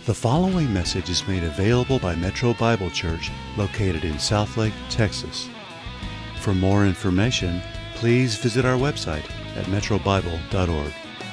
The following message is made available by Metro Bible Church located in Southlake, Texas. For more information, please visit our website at metrobible.org.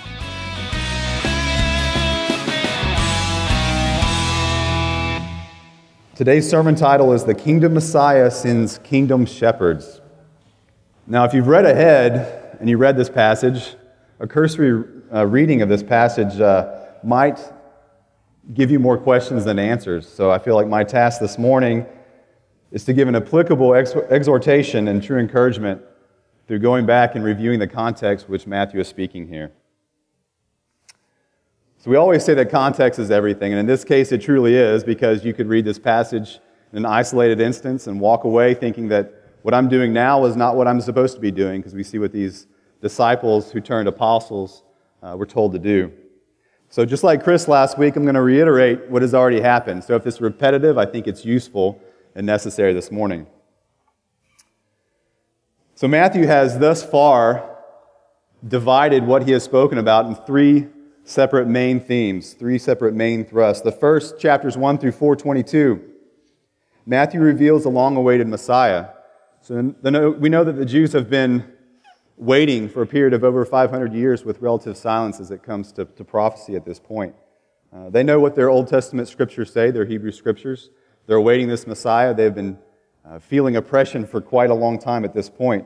Today's sermon title is The Kingdom Messiah Sends Kingdom Shepherds. Now, if you've read ahead and you read this passage, a cursory reading of this passage might give you more questions than answers. So I feel like my task this morning is to give an applicable exhortation and true encouragement through going back and reviewing the context which Matthew is speaking here. So we always say that context is everything, and in this case it truly is, because you could read this passage in an isolated instance and walk away thinking that what I'm doing now is not what I'm supposed to be doing, because we see what these disciples who turned apostles were told to do. So just like Chris last week, I'm going to reiterate what has already happened. So if it's repetitive, I think it's useful and necessary this morning. So Matthew has thus far divided what he has spoken about in three separate main themes, three separate main thrusts. The first, chapters 1 through 4:22, Matthew reveals the long-awaited Messiah. So we know that the Jews have been waiting for a period of over 500 years with relative silence as it comes to prophecy at this point. They know what their Old Testament scriptures say, their Hebrew scriptures. They're awaiting this Messiah. They've been feeling oppression for quite a long time at this point.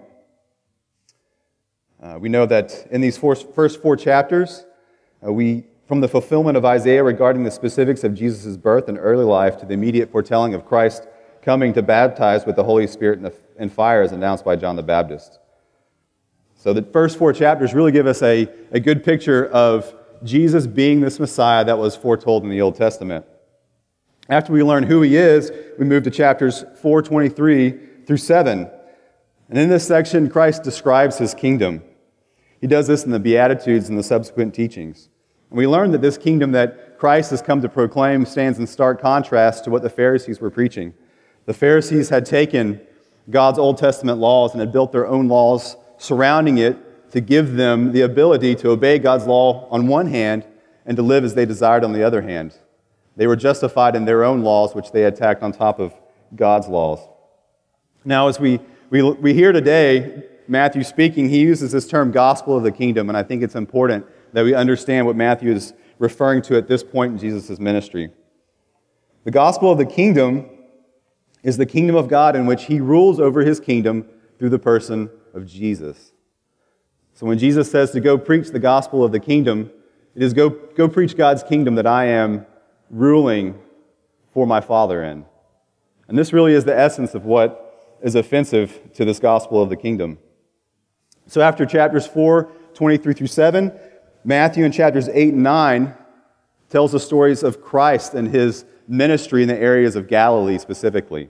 We know that in these first four chapters, from the fulfillment of Isaiah regarding the specifics of Jesus' birth and early life to the immediate foretelling of Christ coming to baptize with the Holy Spirit and fire as announced by John the Baptist. So the first four chapters really give us a good picture of Jesus being this Messiah that was foretold in the Old Testament. After we learn who he is, we move to chapters 4:23 through 7. And in this section, Christ describes his kingdom. He does this in the Beatitudes and the subsequent teachings. And we learn that this kingdom that Christ has come to proclaim stands in stark contrast to what the Pharisees were preaching. The Pharisees had taken God's Old Testament laws and had built their own laws surrounding it to give them the ability to obey God's law on one hand and to live as they desired on the other hand. They were justified in their own laws, which they had tacked on top of God's laws. Now, as we hear today, Matthew speaking, he uses this term gospel of the kingdom, and I think it's important that we understand what Matthew is referring to at this point in Jesus' ministry. The gospel of the kingdom is the kingdom of God in which he rules over his kingdom through the person of Jesus. So when Jesus says to go preach the gospel of the kingdom, it is go preach God's kingdom that I am ruling for my Father in. And this really is the essence of what is offensive to this gospel of the kingdom. So after chapters 4:23 through 7, Matthew in chapters 8 and 9 tells the stories of Christ and his ministry in the areas of Galilee specifically.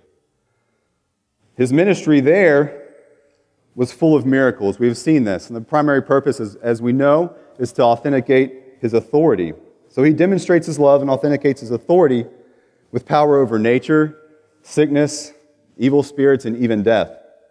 His ministry there was full of miracles. We've seen this. And the primary purpose, as we know, is to authenticate his authority. So he demonstrates his love and authenticates his authority with power over nature, sickness, evil spirits, and even death.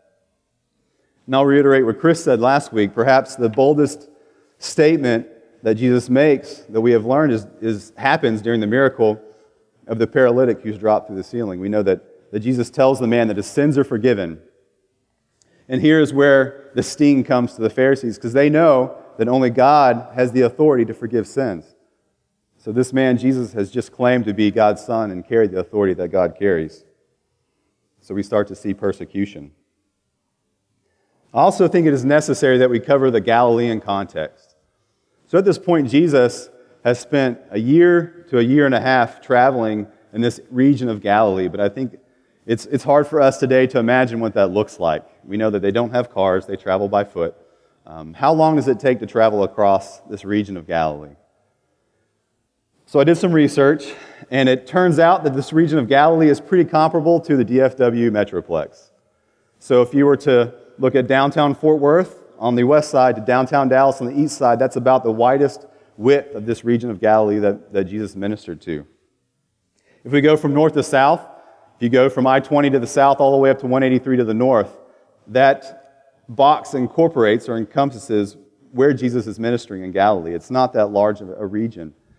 And I'll reiterate what Chris said last week. Perhaps the boldest statement that Jesus makes that we have learned happens during the miracle of the paralytic who's dropped through the ceiling. We know that Jesus tells the man that his sins are forgiven. And here is where the sting comes to the Pharisees, because they know that only God has the authority to forgive sins. So this man, Jesus, has just claimed to be God's son and carried the authority that God carries. So we start to see persecution. I also think it is necessary that we cover the Galilean context. So at this point, Jesus has spent a year to a year and a half traveling in this region of Galilee, but I think it's hard for us today to imagine what that looks like. We know that they don't have cars, they travel by foot. How long does it take to travel across this region of Galilee? So I did some research, and it turns out that this region of Galilee is pretty comparable to the DFW Metroplex. So if you were to look at downtown Fort Worth on the west side to downtown Dallas on the east side, that's about the widest width of this region of Galilee that Jesus ministered to. If we go from north to south, if you go from I-20 to the south all the way up to 183 to the north, that box incorporates or encompasses where Jesus is ministering in Galilee. It's not that large of a region.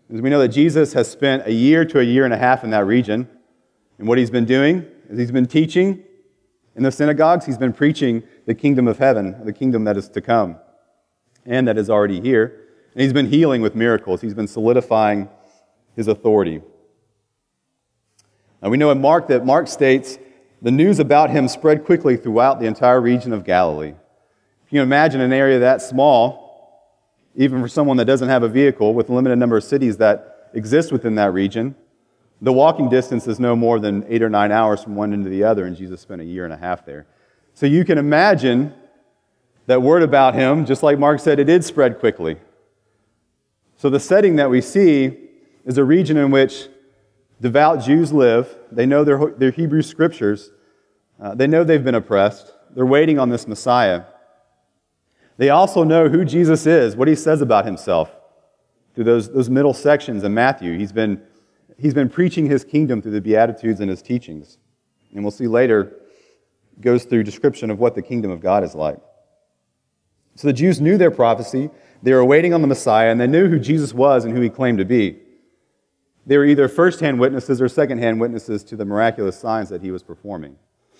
is we know that Jesus has spent a year to a year and a half in that region. And what he's been doing is he's been teaching in the synagogues. He's been preaching the kingdom of heaven, the kingdom that is to come and that is already here. And he's been healing with miracles. He's been solidifying his authority. Now we know in Mark that Mark states the news about him spread quickly throughout the entire region of Galilee. If you can imagine an area that small, even for someone that doesn't have a vehicle, with a limited number of cities that exist within that region, the walking distance is no more than 8 or 9 hours from one end to the other, and Jesus spent a year and a half there. So you can imagine that word about him, just like Mark said, it did spread quickly. So the setting that we see is a region in which devout Jews live. They know their Hebrew scriptures. They know they've been oppressed. They're waiting on this Messiah. They also know who Jesus is, what he says about himself through those middle sections in Matthew. He's been preaching his kingdom through the Beatitudes and his teachings. And we'll see later, it goes through description of what the kingdom of God is like. So the Jews knew their prophecy. They were waiting on the Messiah, and they knew who Jesus was and who he claimed to be. They were either first-hand witnesses or second-hand witnesses to the miraculous signs that he was performing.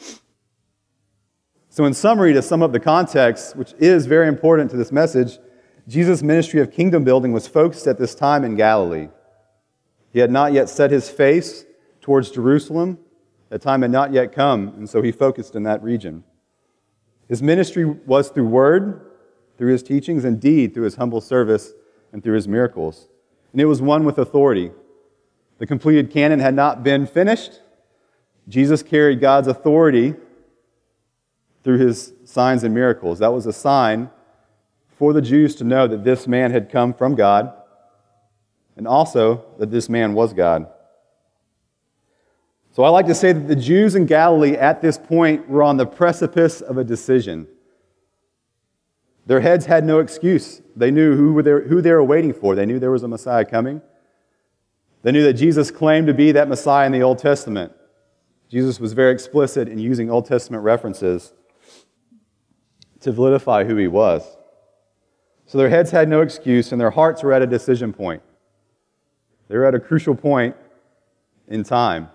So in summary, to sum up the context, which is very important to this message, Jesus' ministry of kingdom building was focused at this time in Galilee. He had not yet set his face towards Jerusalem. That time had not yet come, and so he focused in that region. His ministry was through word, through his teachings, and deed, through his humble service, and through his miracles. And it was one with authority. The completed canon had not been finished. Jesus carried God's authority through his signs and miracles. That was a sign for the Jews to know that this man had come from God, and also that this man was God. So I like to say that the Jews in Galilee at this point were on the precipice of a decision. Their heads had no excuse. They knew who they were waiting for. They knew there was a Messiah coming. They knew that Jesus claimed to be that Messiah in the Old Testament. Jesus was very explicit in using Old Testament references to validify who he was. So their heads had no excuse, and their hearts were at a decision point. They were at a crucial point in time.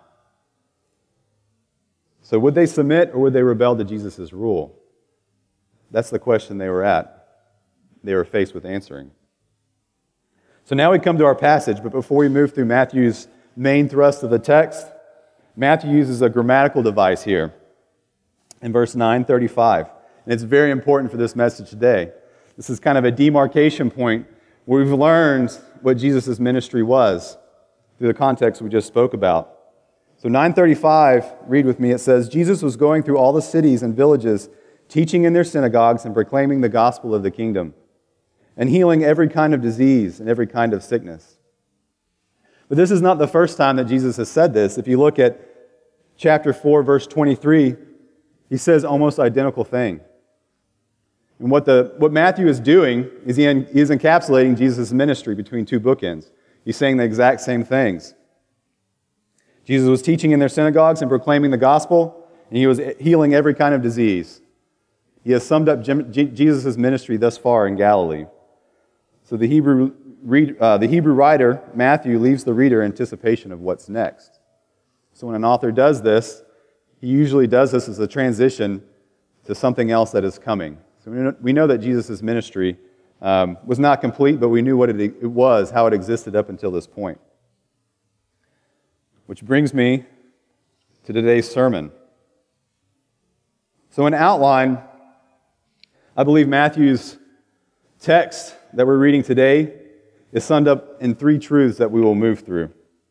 So would they submit or would they rebel to Jesus' rule? That's the question they were at. They were faced with answering. So now we come to our passage, but before we move through Matthew's main thrust of the text, Matthew uses a grammatical device here in verse 9:35. And it's very important for this message today. This is kind of a demarcation point where we've learned what Jesus' ministry was through the context we just spoke about. So 9:35, read with me, it says, Jesus was going through all the cities and villages, teaching in their synagogues and proclaiming the gospel of the kingdom, and healing every kind of disease and every kind of sickness. But this is not the first time that Jesus has said this. If you look at chapter 4, verse 23, he says almost identical thing. And what Matthew is doing is he is encapsulating Jesus' ministry between two bookends. He's saying the exact same things. Jesus was teaching in their synagogues and proclaiming the gospel, and he was healing every kind of disease. He has summed up Jesus' ministry thus far in Galilee. So the Hebrew writer, Matthew, leaves the reader in anticipation of what's next. So when an author does this, he usually does this as a transition to something else that is coming. So we know that Jesus' ministry was not complete, but we knew what it was, how it existed up until this point. Which brings me to today's sermon. So in outline, I believe Matthew's text that we're reading today is summed up in three truths that we will move through.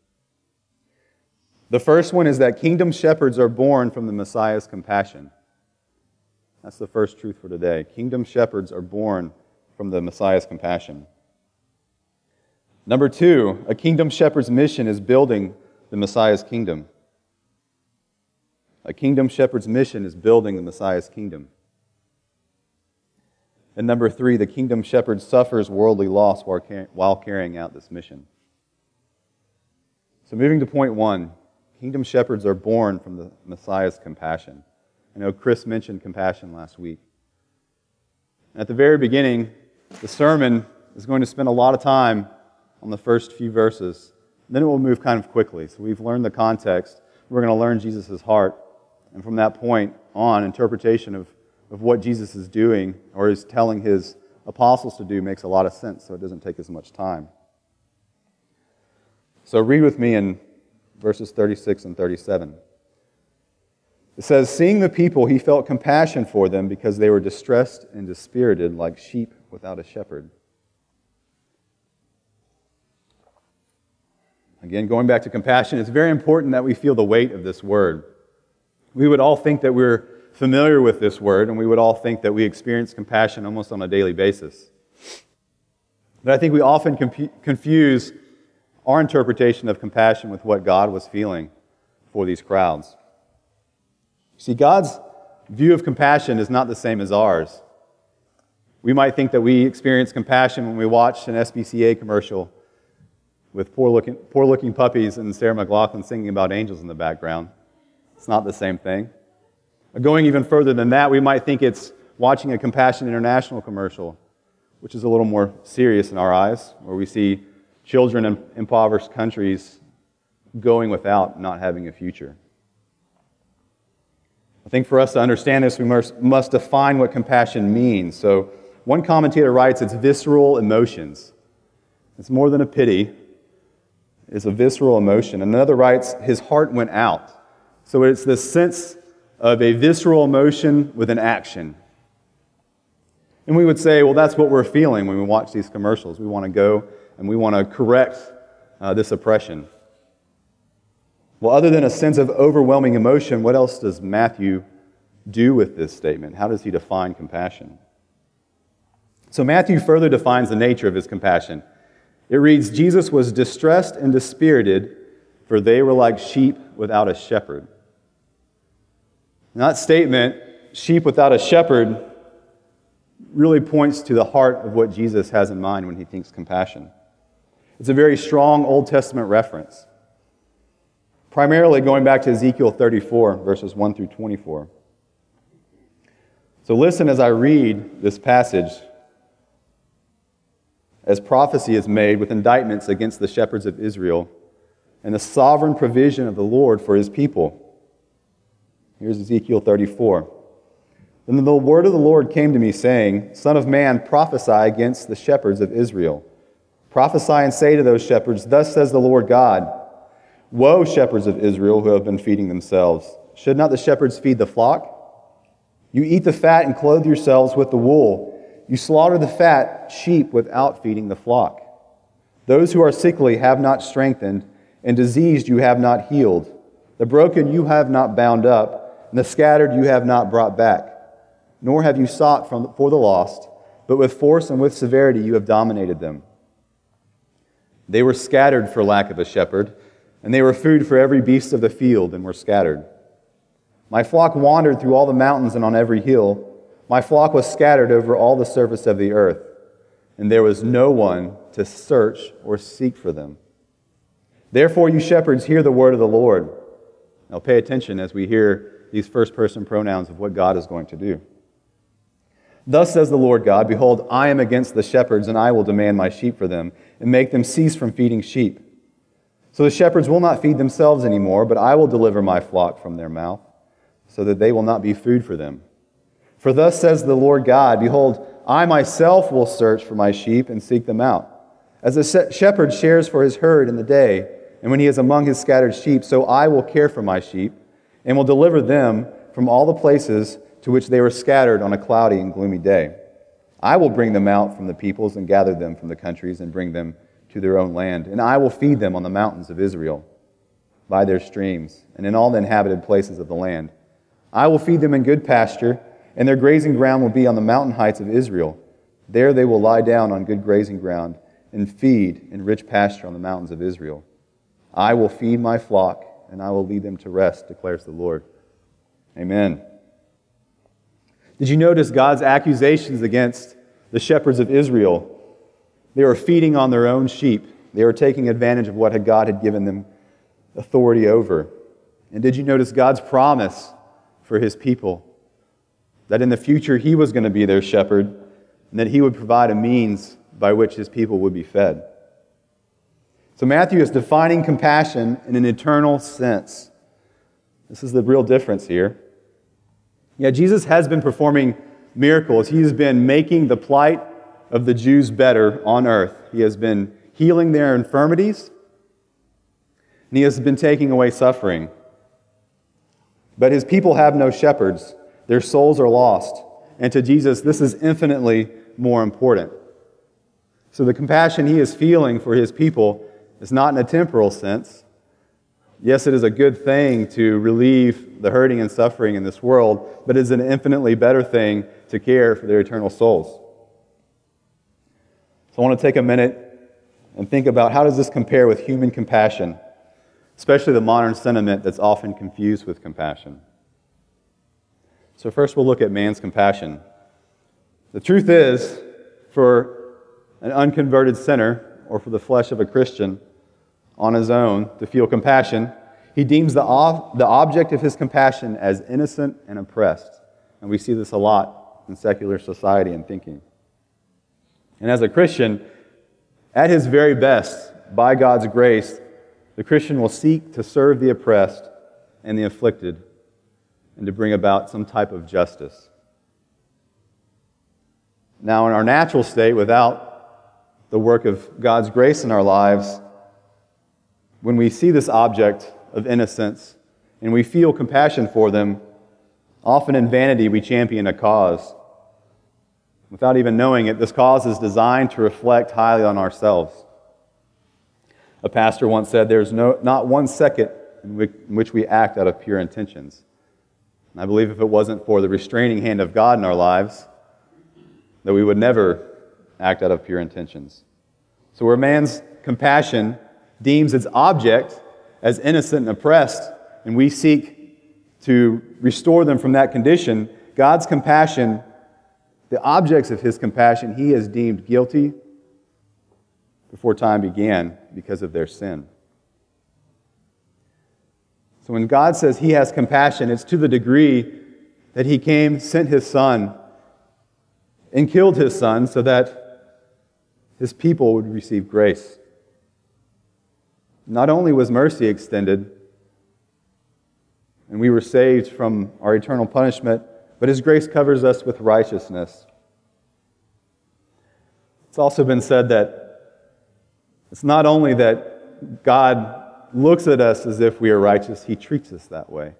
The first one is that kingdom shepherds are born from the Messiah's compassion. That's the first truth for today. Kingdom shepherds are born from the Messiah's compassion. Number two, a kingdom shepherd's mission is building the Messiah's kingdom. A kingdom shepherd's mission is building the Messiah's kingdom. And number three, the kingdom shepherd suffers worldly loss while carrying out this mission. So moving to point one, kingdom shepherds are born from the Messiah's compassion. I know Chris mentioned compassion last week. At the very beginning, the sermon is going to spend a lot of time on the first few verses. Then it will move kind of quickly. So we've learned the context. We're going to learn Jesus' heart. And from that point on, interpretation of what Jesus is doing or is telling his apostles to do makes a lot of sense, so it doesn't take as much time. So read with me in verses 36 and 37. It says, "Seeing the people, he felt compassion for them because they were distressed and dispirited like sheep without a shepherd." Again, going back to compassion, it's very important that we feel the weight of this word. We would all think that we're familiar with this word, and we would all think that we experience compassion almost on a daily basis. But I think we often confuse our interpretation of compassion with what God was feeling for these crowds. See, God's view of compassion is not the same as ours. We might think that we experience compassion when we watch an SPCA commercial with poor-looking puppies and Sarah McLachlan singing about angels in the background. It's not the same thing. Going even further than that, we might think it's watching a Compassion International commercial, which is a little more serious in our eyes, where we see children in impoverished countries going without, not having a future. I think for us to understand this, we must define what compassion means. So one commentator writes, it's visceral emotions. It's more than a pity. It's a visceral emotion. Another writes, his heart went out. So it's this sense of a visceral emotion with an action. And we would say, well, that's what we're feeling when we watch these commercials. We want to go and we want to correct this oppression. Well, other than a sense of overwhelming emotion, what else does Matthew do with this statement? How does he define compassion? So Matthew further defines the nature of his compassion. It reads, Jesus was distressed and dispirited, for they were like sheep without a shepherd. And that statement, sheep without a shepherd, really points to the heart of what Jesus has in mind when he thinks compassion. It's a very strong Old Testament reference, primarily going back to Ezekiel 34, verses 1 through 24. So listen as I read this passage, as prophecy is made with indictments against the shepherds of Israel and the sovereign provision of the Lord for his people. Here's Ezekiel 34. Then the word of the Lord came to me, saying, Son of man, prophesy against the shepherds of Israel. Prophesy and say to those shepherds, Thus says the Lord God, Woe, shepherds of Israel who have been feeding themselves. Should not the shepherds feed the flock? You eat the fat and clothe yourselves with the wool. You slaughter the fat sheep without feeding the flock. Those who are sickly have not strengthened, and diseased you have not healed. The broken you have not bound up, and the scattered you have not brought back. Nor have you sought for the lost, but with force and with severity you have dominated them. They were scattered for lack of a shepherd, and they were food for every beast of the field, and were scattered. My flock wandered through all the mountains and on every hill. My flock was scattered over all the surface of the earth, and there was no one to search or seek for them. Therefore, you shepherds, hear the word of the Lord. Now pay attention as we hear these first-person pronouns of what God is going to do. Thus says the Lord God, Behold, I am against the shepherds, and I will demand my sheep for them, and make them cease from feeding sheep. So the shepherds will not feed themselves anymore, but I will deliver my flock from their mouth, so that they will not be food for them. For thus says the Lord God, Behold, I myself will search for my sheep and seek them out. As a shepherd shares for his herd in the day, and when he is among his scattered sheep, so I will care for my sheep, and will deliver them from all the places to which they were scattered on a cloudy and gloomy day. I will bring them out from the peoples and gather them from the countries and bring them to their own land. And I will feed them on the mountains of Israel, by their streams, and in all the inhabited places of the land. I will feed them in good pasture, and their grazing ground will be on the mountain heights of Israel. There they will lie down on good grazing ground and feed in rich pasture on the mountains of Israel. I will feed my flock, and I will lead them to rest, declares the Lord. Amen. Did you notice God's accusations against the shepherds of Israel? They were feeding on their own sheep. They were taking advantage of what God had given them authority over. And did you notice God's promise for his people? That in the future he was going to be their shepherd, and that he would provide a means by which his people would be fed. So Matthew is defining compassion in an eternal sense. This is the real difference here. Yeah, Jesus has been performing miracles. He has been making the plight of the Jews better on earth. He has been healing their infirmities, and He has been taking away suffering. But His people have no shepherds. Their souls are lost. And to Jesus, this is infinitely more important. So the compassion He is feeling for His people is not in a temporal sense. Yes, it is a good thing to relieve the hurting and suffering in this world, but it is an infinitely better thing to care for their eternal souls. So I want to take a minute and think about how does this compare with human compassion, especially the modern sentiment that's often confused with compassion. So first we'll look at man's compassion. The truth is, for an unconverted sinner, or for the flesh of a Christian, on his own to feel compassion, he deems the object of his compassion as innocent and oppressed. And we see this a lot in secular society and thinking. And as a Christian, at his very best, by God's grace, the Christian will seek to serve the oppressed and the afflicted and to bring about some type of justice. Now, in our natural state, without the work of God's grace in our lives, when we see this object of innocence and we feel compassion for them, often in vanity we champion a cause. Without even knowing it, this cause is designed to reflect highly on ourselves. A pastor once said, "There's not one second in which we act out of pure intentions." And I believe if it wasn't for the restraining hand of God in our lives, that we would never act out of pure intentions. So where man's compassion deems its object as innocent and oppressed, and we seek to restore them from that condition, God's compassion, the objects of His compassion, He has deemed guilty before time began because of their sin. So when God says He has compassion, it's to the degree that He came, sent His Son, and killed His Son so that His people would receive grace. Not only was mercy extended, and we were saved from our eternal punishment, but His grace covers us with righteousness. It's also been said that it's not only that God looks at us as if we are righteous, He treats us that way.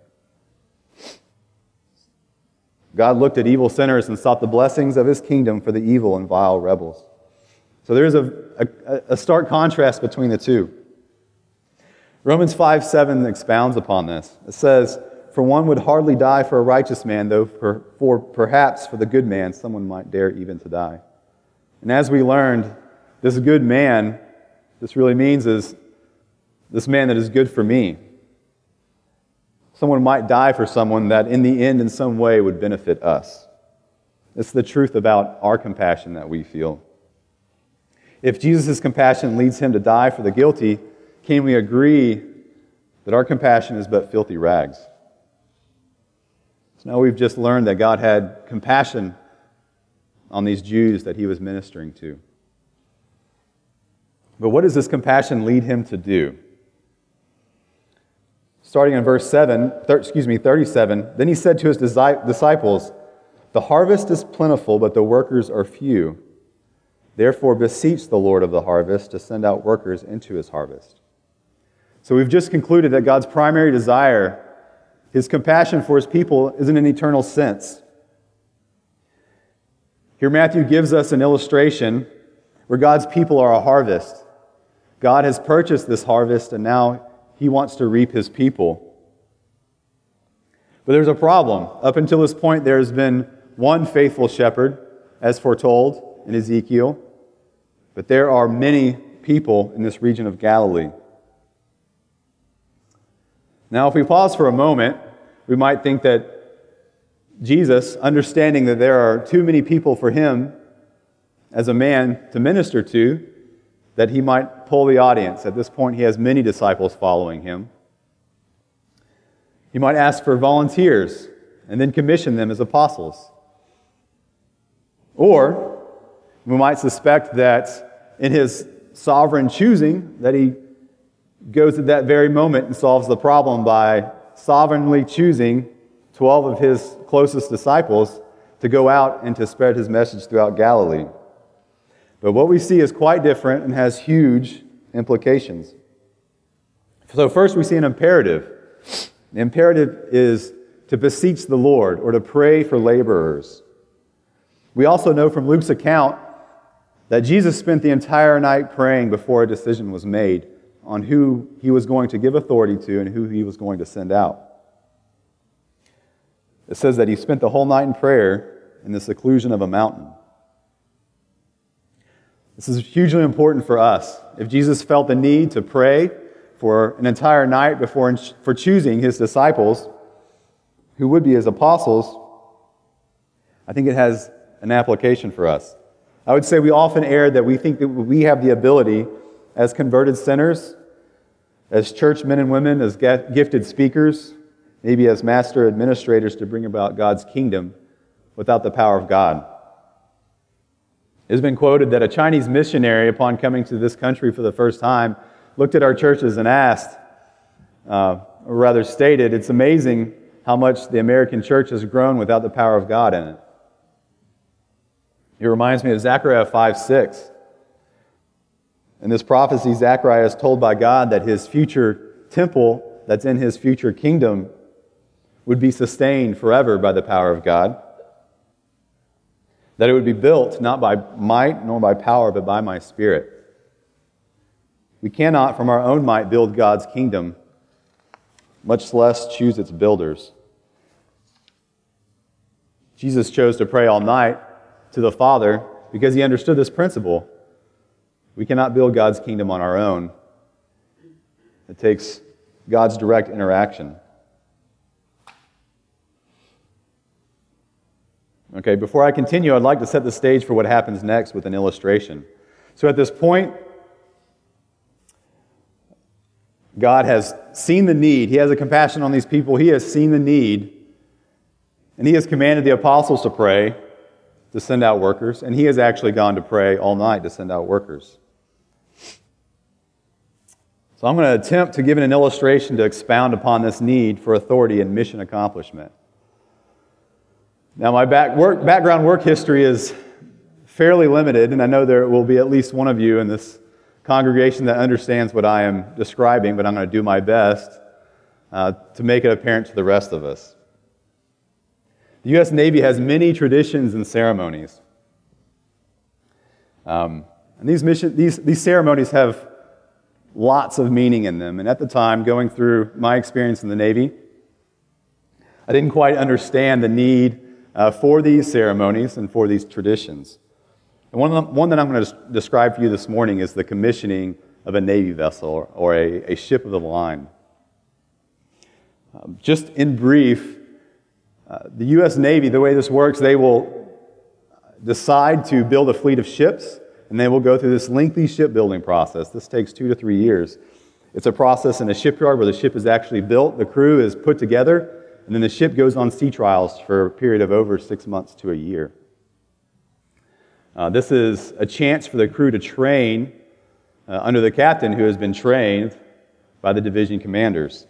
God looked at evil sinners and sought the blessings of His kingdom for the evil and vile rebels. So there is a stark contrast between the two. Romans 5:7 expounds upon this. It says, "For one would hardly die for a righteous man, though perhaps for the good man someone might dare even to die." And as we learned, this good man, this really means is this man that is good for me. Someone might die for someone that in the end in some way would benefit us. It's the truth about our compassion that we feel. If Jesus' compassion leads Him to die for the guilty, can we agree that our compassion is but filthy rags? So now we've just learned that God had compassion on these Jews that He was ministering to. But what does this compassion lead Him to do? Starting in verse 37, then He said to His disciples, "The harvest is plentiful, but the workers are few. Therefore beseech the Lord of the harvest to send out workers into His harvest." So we've just concluded that God's primary desire, His compassion for His people, is in an eternal sense. Here Matthew gives us an illustration where God's people are a harvest. God has purchased this harvest, and now He wants to reap His people. But there's a problem. Up until this point, there's been one faithful shepherd, as foretold in Ezekiel, but there are many people in this region of Galilee. Now, if we pause for a moment, we might think that Jesus, understanding that there are too many people for Him as a man to minister to, that He might pull the audience. At this point, He has many disciples following Him. He might ask for volunteers and then commission them as apostles. Or we might suspect that in His sovereign choosing, that He goes at that very moment and solves the problem by sovereignly choosing 12 of his closest disciples to go out and to spread his message throughout Galilee. But what we see is quite different and has huge implications. So first we see an imperative. The imperative is to beseech the Lord or to pray for laborers. We also know from Luke's account that Jesus spent the entire night praying before a decision was made on who he was going to give authority to and who he was going to send out. It says that he spent the whole night in prayer in the seclusion of a mountain. This is hugely important for us. If Jesus felt the need to pray for an entire night for choosing his disciples, who would be his apostles, I think it has an application for us. I would say we often err that we think that we have the ability as converted sinners, as church men and women, as gifted speakers, maybe as master administrators to bring about God's kingdom without the power of God. It has been quoted that a Chinese missionary, upon coming to this country for the first time, looked at our churches and asked, or rather stated, it's amazing how much the American church has grown without the power of God in it. It reminds me of Zechariah 5:6. In this prophecy, Zechariah is told by God that his future temple that's in his future kingdom would be sustained forever by the power of God. That it would be built not by might nor by power, but by my Spirit. We cannot, from our own might, build God's kingdom, much less choose its builders. Jesus chose to pray all night to the Father because he understood this principle. We cannot build God's kingdom on our own. It takes God's direct interaction. Okay, before I continue, I'd like to set the stage for what happens next with an illustration. So at this point, God has seen the need. He has a compassion on these people. He has seen the need. And he has commanded the apostles to pray, to send out workers. And he has actually gone to pray all night to send out workers. So I'm going to attempt to give an illustration to expound upon this need for authority and mission accomplishment. Now, my background work history is fairly limited, and I know there will be at least one of you in this congregation that understands what I am describing, but I'm going to do my best to make it apparent to the rest of us. The U.S. Navy has many traditions and ceremonies. And these ceremonies have lots of meaning in them. And at the time, going through my experience in the Navy, I didn't quite understand the need for these ceremonies and for these traditions. And one that I'm going to describe for you this morning is the commissioning of a Navy vessel or a ship of the line. Just in brief, the U.S. Navy, the way this works, they will decide to build a fleet of ships, and they will go through this lengthy shipbuilding process. This takes 2 to 3 years. It's a process in a shipyard where the ship is actually built, the crew is put together, and then the ship goes on sea trials for a period of over 6 months to a year. This is a chance for the crew to train under the captain who has been trained by the division commanders.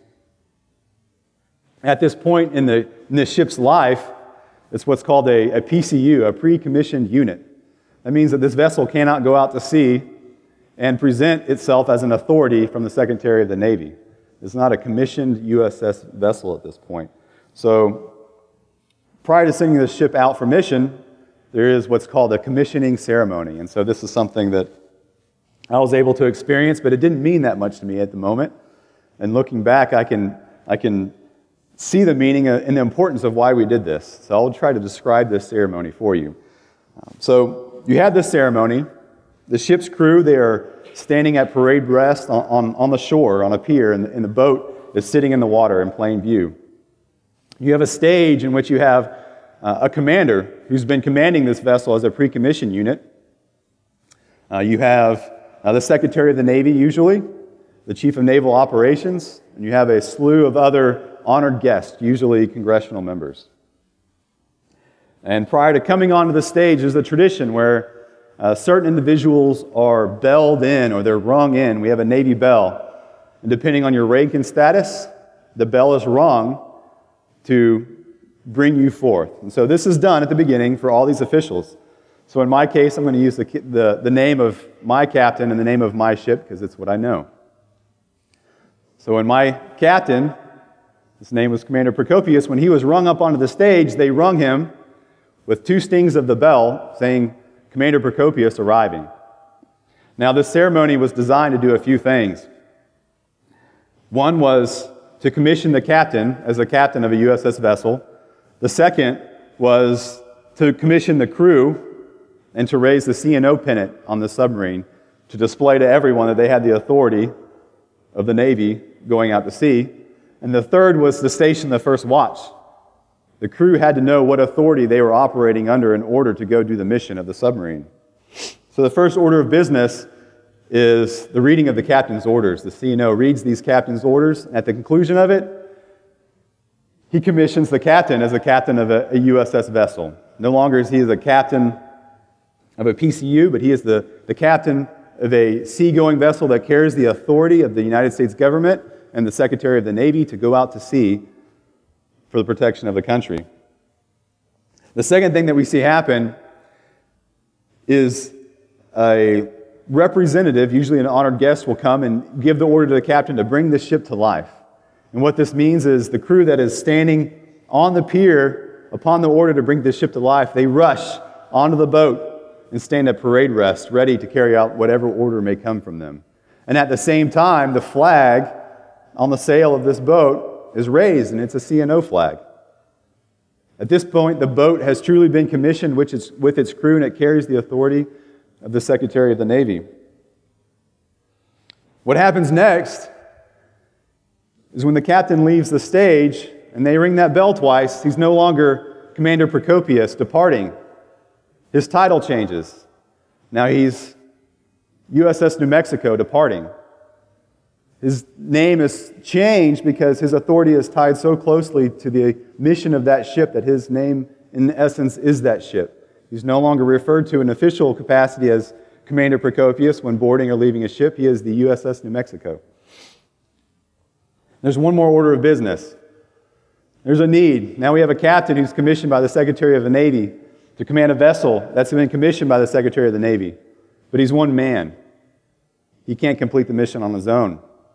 At this point in the ship's life, it's what's called a PCU, a pre-commissioned unit. That means that this vessel cannot go out to sea and present itself as an authority from the Secretary of the Navy. It's not a commissioned USS vessel at this point. So, prior to sending this ship out for mission, there is what's called a commissioning ceremony. And so this is something that I was able to experience, but it didn't mean that much to me at the moment. And looking back, I can see the meaning and the importance of why we did this. So I'll try to describe this ceremony for you. So you have this ceremony. The ship's crew, they are standing at parade rest on the shore, on a pier, and the boat is sitting in the water in plain view. You have a stage in which you have a commander who's been commanding this vessel as a pre-commissioned unit. You have the Secretary of the Navy, usually, the Chief of Naval Operations, and you have a slew of other honored guests, usually congressional members. And prior to coming onto the stage, there's a tradition where certain individuals are belled in or they're rung in. We have a Navy bell. And depending on your rank and status, the bell is rung to bring you forth. And so this is done at the beginning for all these officials. So in my case, I'm going to use the name of my captain and the name of my ship because it's what I know. So when my captain, his name was Commander Procopius, when he was rung up onto the stage, they rung him with 2 stings of the bell saying, Commander Procopius arriving. Now this ceremony was designed to do a few things. One was to commission the captain as a captain of a USS vessel. The second was to commission the crew and to raise the C&O pennant on the submarine to display to everyone that they had the authority of the Navy going out to sea. And the third was to station the first watch. The crew had to know what authority they were operating under in order to go do the mission of the submarine. So the first order of business is the reading of the captain's orders. The C&O reads these captain's orders. At the conclusion of it, he commissions the captain as a captain of a USS vessel. No longer is he the captain of a PCU, but he is the captain of a seagoing vessel that carries the authority of the United States government and the Secretary of the Navy to go out to sea for the protection of the country. The second thing that we see happen is a representative, usually an honored guest, will come and give the order to the captain to bring the ship to life. And what this means is the crew that is standing on the pier upon the order to bring the ship to life, they rush onto the boat and stand at parade rest, ready to carry out whatever order may come from them. And at the same time, the flag on the sail of this boat is raised, and it's a C&O flag. At this point, the boat has truly been commissioned with its crew, and it carries the authority of the Secretary of the Navy. What happens next is when the captain leaves the stage and they ring that bell twice, he's no longer Commander Procopius departing. His title changes. Now he's USS New Mexico departing. His name is changed because his authority is tied so closely to the mission of that ship that his name, in essence, is that ship. He's no longer referred to in official capacity as Commander Procopius when boarding or leaving a ship. He is the USS New Mexico. There's one more order of business. There's a need. Now we have a captain who's commissioned by the Secretary of the Navy to command a vessel that's been commissioned by the Secretary of the Navy. But he's one man. He can't complete the mission on his own.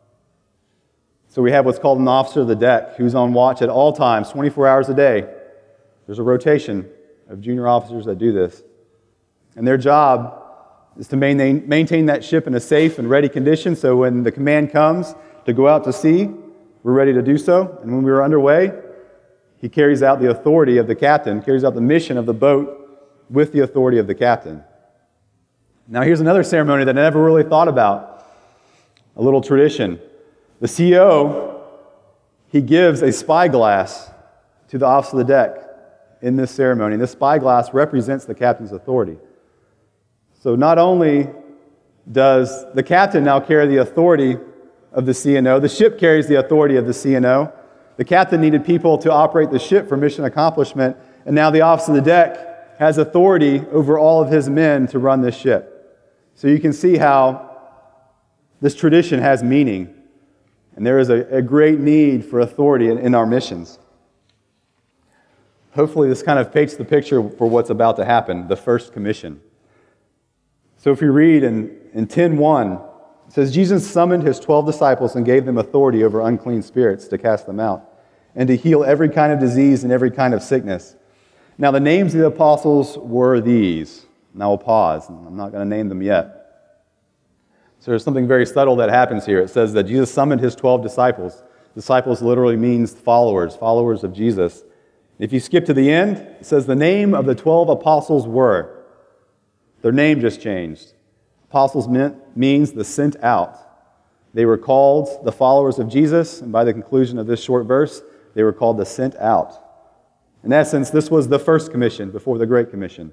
So we have what's called an officer of the deck who's on watch at all times, 24 hours a day. There's a rotation of junior officers that do this. And their job is to maintain that ship in a safe and ready condition so when the command comes to go out to sea, we're ready to do so. And when we are underway, he carries out the authority of the captain, carries out the mission of the boat with the authority of the captain. Now here's another ceremony that I never really thought about, a little tradition. The CO, he gives a spyglass to the officer of the deck in this ceremony. This spyglass represents the captain's authority. So not only does the captain now carry the authority of the C&O, the ship carries the authority of the C&O. The captain needed people to operate the ship for mission accomplishment, and now the officer of the deck has authority over all of his men to run this ship. So you can see how this tradition has meaning, and there is a great need for authority in our missions. Hopefully this kind of paints the picture for what's about to happen, the first commission. So if you read in 10:1, it says, Jesus summoned his 12 disciples and gave them authority over unclean spirits to cast them out and to heal every kind of disease and every kind of sickness. Now the names of the apostles were these. And I will pause. I'm not going to name them yet. So there's something very subtle that happens here. It says that Jesus summoned his 12 disciples. Disciples literally means followers of Jesus. If you skip to the end, it says the name of the 12 apostles were. Their name just changed. Apostles means the sent out. They were called the followers of Jesus, and by the conclusion of this short verse, they were called the sent out. In essence, this was the first commission before the Great Commission.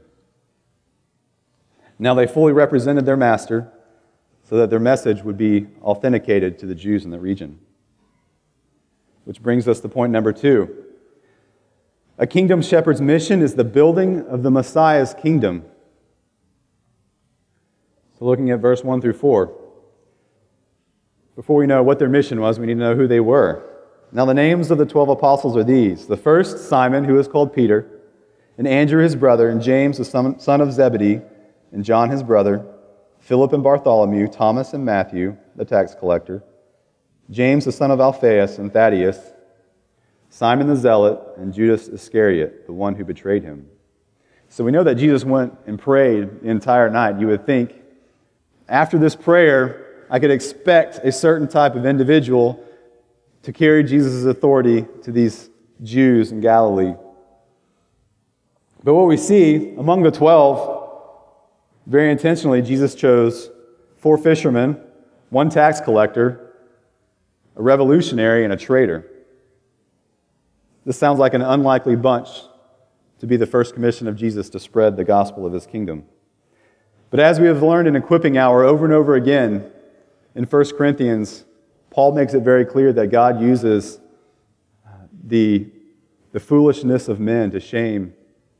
Now they fully represented their master so that their message would be authenticated to the Jews in the region. Which brings us to point number 2. A kingdom shepherd's mission is the building of the Messiah's kingdom. So looking at verse 1 through 4. Before we know what their mission was, we need to know who they were. Now, the names of the 12 apostles are these. The first, Simon, who is called Peter, and Andrew his brother, and James the son of Zebedee, and John his brother, Philip and Bartholomew, Thomas and Matthew, the tax collector, James the son of Alphaeus and Thaddeus, Simon the Zealot, and Judas Iscariot, the one who betrayed him. So we know that Jesus went and prayed the entire night. You would think, after this prayer, I could expect a certain type of individual to carry Jesus' authority to these Jews in Galilee. But what we see, among the 12, very intentionally, Jesus chose 4 fishermen, 1 tax collector, a revolutionary, and a traitor. This sounds like an unlikely bunch to be the first commission of Jesus to spread the gospel of his kingdom. But as we have learned in Equipping Hour over and over again in 1 Corinthians, Paul makes it very clear that God uses the foolishness of men to shame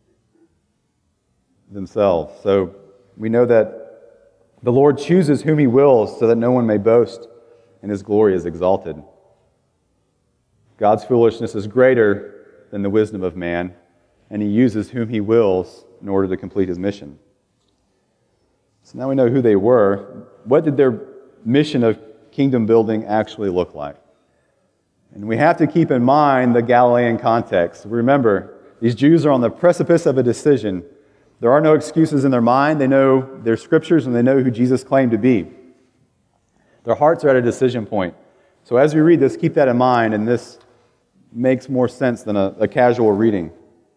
themselves. So we know that the Lord chooses whom he wills so that no one may boast and his glory is exalted. God's foolishness is greater than the wisdom of man, and he uses whom he wills in order to complete his mission. So now we know who they were. What did their mission of kingdom building actually look like? And we have to keep in mind the Galilean context. Remember, these Jews are on the precipice of a decision. There are no excuses in their mind. They know their scriptures and they know who Jesus claimed to be. Their hearts are at a decision point. So as we read this, keep that in mind, and this makes more sense than a casual reading.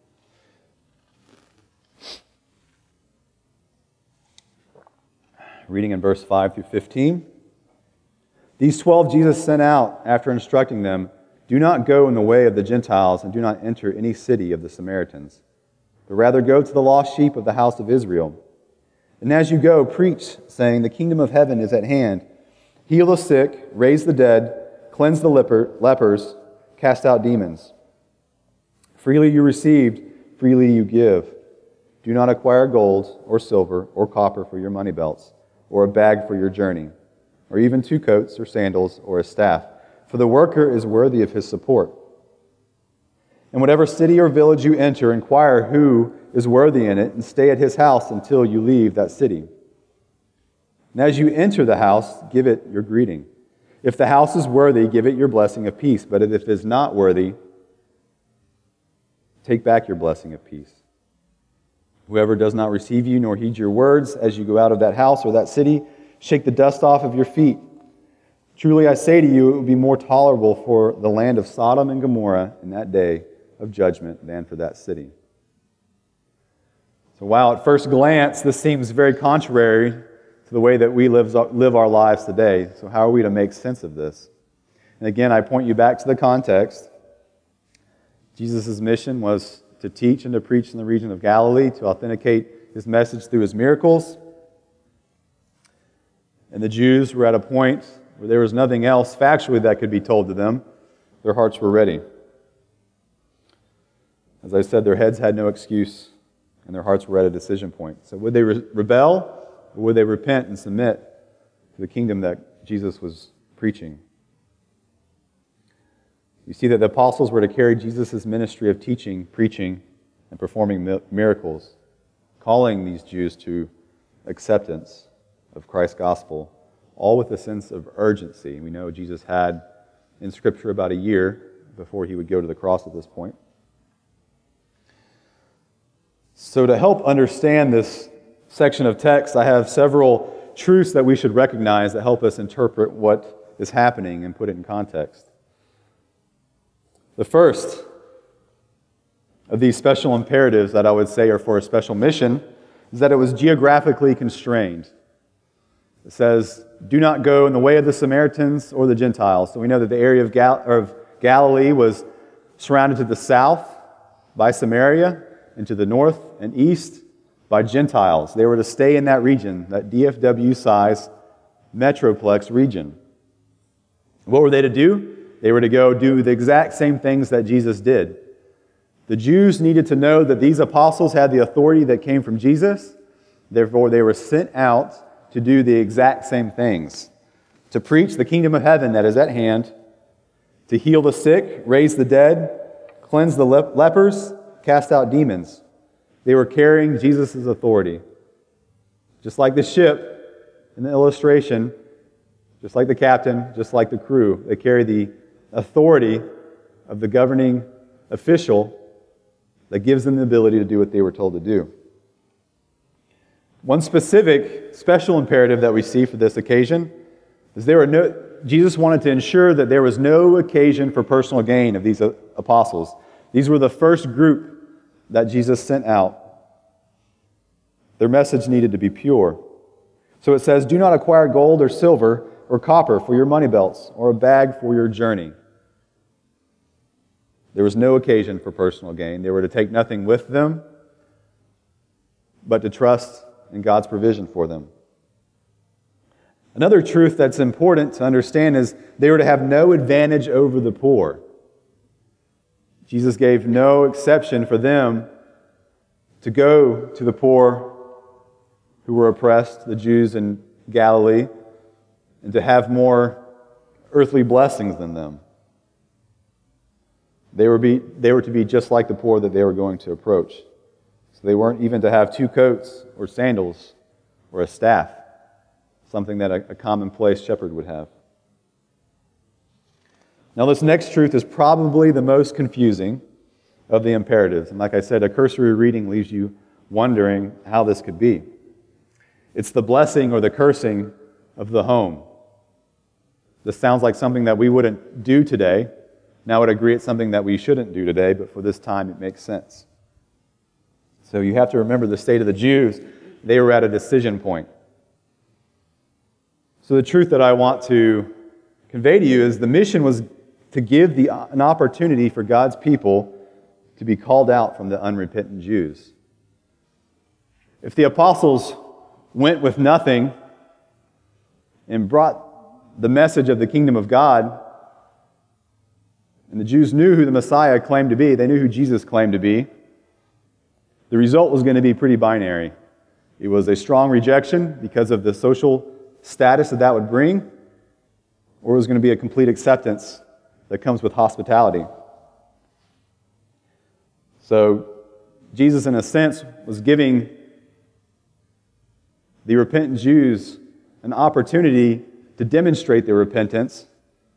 Reading in verse 5 through 15. These 12 Jesus sent out after instructing them, "Do not go in the way of the Gentiles, and do not enter any city of the Samaritans, but rather go to the lost sheep of the house of Israel. And as you go, preach, saying, the kingdom of heaven is at hand. Heal the sick, raise the dead, cleanse the lepers, cast out demons. Freely you received, freely you give. Do not acquire gold or silver or copper for your money belts, or a bag for your journey, or even 2 coats or sandals or a staff, for the worker is worthy of his support. In whatever city or village you enter, inquire who is worthy in it, and stay at his house until you leave that city. And as you enter the house, give it your greeting. If the house is worthy, give it your blessing of peace. But if it is not worthy, take back your blessing of peace. Whoever does not receive you nor heed your words as you go out of that house or that city, shake the dust off of your feet. Truly I say to you, it will be more tolerable for the land of Sodom and Gomorrah in that day of judgment than for that city." So while at first glance this seems very contrary to the way that we live our lives today, so how are we to make sense of this? And again, I point you back to the context. Jesus' mission was to teach and to preach in the region of Galilee, to authenticate his message through his miracles. And the Jews were at a point where there was nothing else factually that could be told to them. Their hearts were ready. As I said, their heads had no excuse, and their hearts were at a decision point. So would they rebel, or would they repent and submit to the kingdom that Jesus was preaching? You see that the apostles were to carry Jesus' ministry of teaching, preaching, and performing miracles, calling these Jews to acceptance of Christ's gospel, all with a sense of urgency. We know Jesus had in Scripture about a year before he would go to the cross at this point. So to help understand this section of text, I have several truths that we should recognize that help us interpret what is happening and put it in context. The first of these special imperatives that I would say are for a special mission is that it was geographically constrained. It says, "Do not go in the way of the Samaritans or the Gentiles." So we know that the area of Galilee was surrounded to the south by Samaria, and to the north and east by Gentiles. They were to stay in that region, that DFW-size metroplex region. What were they to do? They were to go do the exact same things that Jesus did. The Jews needed to know that these apostles had the authority that came from Jesus. Therefore, they were sent out to do the exact same things, to preach the kingdom of heaven that is at hand, to heal the sick, raise the dead, cleanse the lepers, cast out demons. They were carrying Jesus' authority. Just like the ship in the illustration, just like the captain, just like the crew, they carry the authority of the governing official that gives them the ability to do what they were told to do. One specific, special imperative that we see for this occasion is Jesus wanted to ensure that there was no occasion for personal gain of these apostles. These were the first group that Jesus sent out. Their message needed to be pure. So it says, "Do not acquire gold or silver or copper for your money belts or a bag for your journey." There was no occasion for personal gain. They were to take nothing with them, but to trust in God's provision for them. Another truth that's important to understand is they were to have no advantage over the poor. Jesus gave no exception for them to go to the poor who were oppressed, the Jews in Galilee, and to have more earthly blessings than them. They were to be just like the poor that they were going to approach. So they weren't even to have 2 coats or sandals or a staff, something that a commonplace shepherd would have. Now, this next truth is probably the most confusing of the imperatives. And like I said, a cursory reading leaves you wondering how this could be. It's the blessing or the cursing of the home. This sounds like something that we wouldn't do today. Now I would agree it's something that we shouldn't do today, but for this time it makes sense. So you have to remember the state of the Jews. They were at a decision point. So the truth that I want to convey to you is the mission was to give an opportunity for God's people to be called out from the unrepentant Jews. If the apostles went with nothing and brought the message of the kingdom of God, and the Jews knew who the Messiah claimed to be, they knew who Jesus claimed to be, the result was going to be pretty binary. It was a strong rejection because of the social status that would bring, or it was going to be a complete acceptance that comes with hospitality. So Jesus, in a sense, was giving the repentant Jews an opportunity to demonstrate their repentance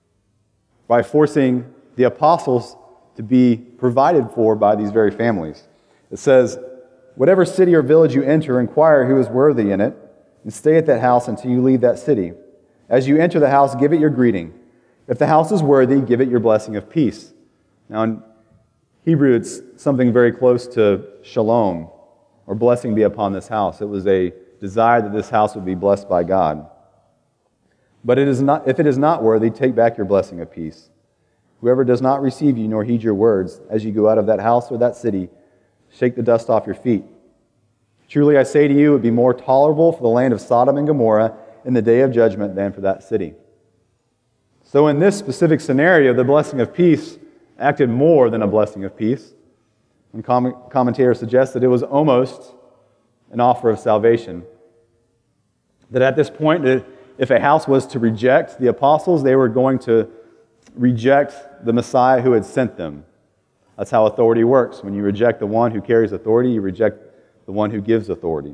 by forcing the apostles to be provided for by these very families. It says, "Whatever city or village you enter, inquire who is worthy in it, and stay at that house until you leave that city. As you enter the house, give it your greeting. If the house is worthy, give it your blessing of peace." Now in Hebrew, it's something very close to shalom, or blessing be upon this house. It was a desire that this house would be blessed by God. But if it is not worthy, take back your blessing of peace. Whoever does not receive you nor heed your words, as you go out of that house or that city, shake the dust off your feet. Truly I say to you, it would be more tolerable for the land of Sodom and Gomorrah in the day of judgment than for that city. So in this specific scenario, the blessing of peace acted more than a blessing of peace. And commentators suggest that it was almost an offer of salvation. That at this point, if a house was to reject the apostles, they were going to reject the Messiah who had sent them. That's how authority works. When you reject the one who carries authority, you reject the one who gives authority.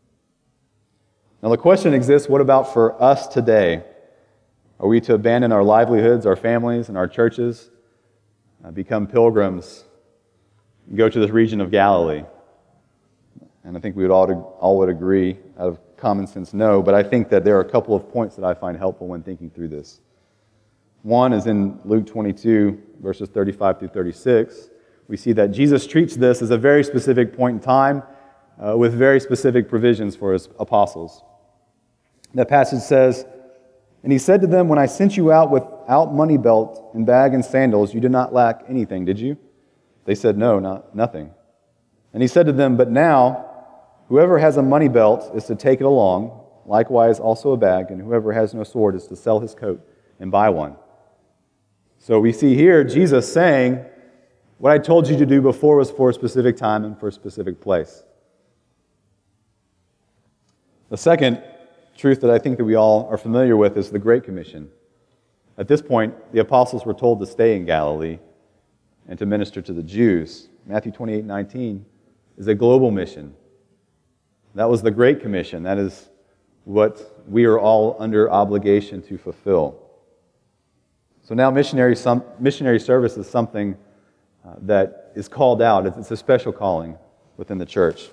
Now the question exists, what about for us today? Are we to abandon our livelihoods, our families, and our churches, become pilgrims, and go to this region of Galilee? And I think we would all would agree, out of common sense, no. But I think that there are a couple of points that I find helpful when thinking through this. One is in Luke 22, verses 35 through 36. We see that Jesus treats this as a very specific point in time with very specific provisions for his apostles. That passage says, "And he said to them, when I sent you out without money belt and bag and sandals, you did not lack anything, did you? They said, no, nothing. And he said to them, but now, whoever has a money belt is to take it along, likewise also a bag, and whoever has no sword is to sell his coat and buy one." So we see here Jesus saying, what I told you to do before was for a specific time and for a specific place. The second truth that I think that we all are familiar with is the Great Commission. At this point, the apostles were told to stay in Galilee and to minister to the Jews. Matthew 28:19 is a global mission. That was the Great Commission. That is what we are all under obligation to fulfill. So now missionary service is something that is called out. It's a special calling within the church.